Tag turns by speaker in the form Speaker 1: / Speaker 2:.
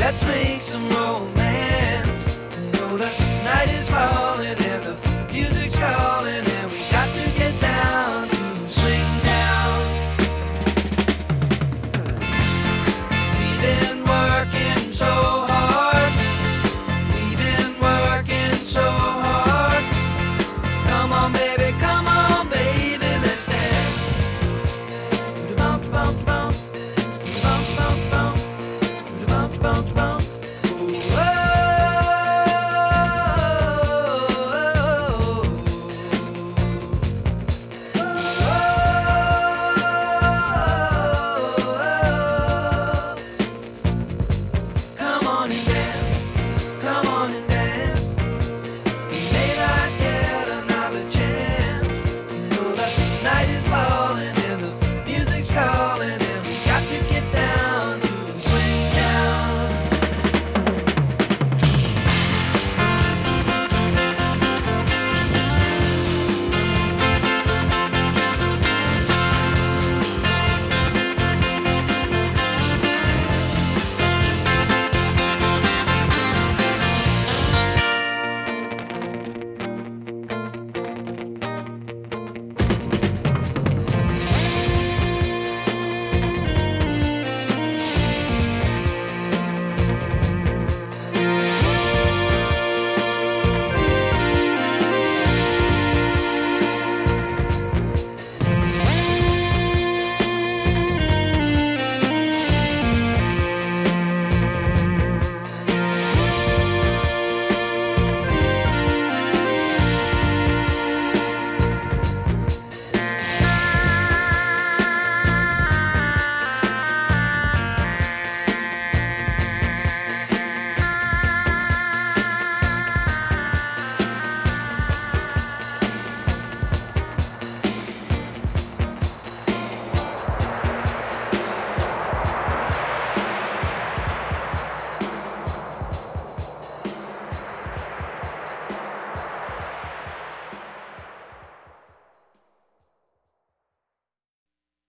Speaker 1: Let's make some romance. You know the night is falling and the music's calling, and we got to get down to Swing Town. We've been working so hard. We've been working so hard. Come on, baby, let's dance. Bump, bump, bump. Bump, bump, bump. Bump, bump, bump.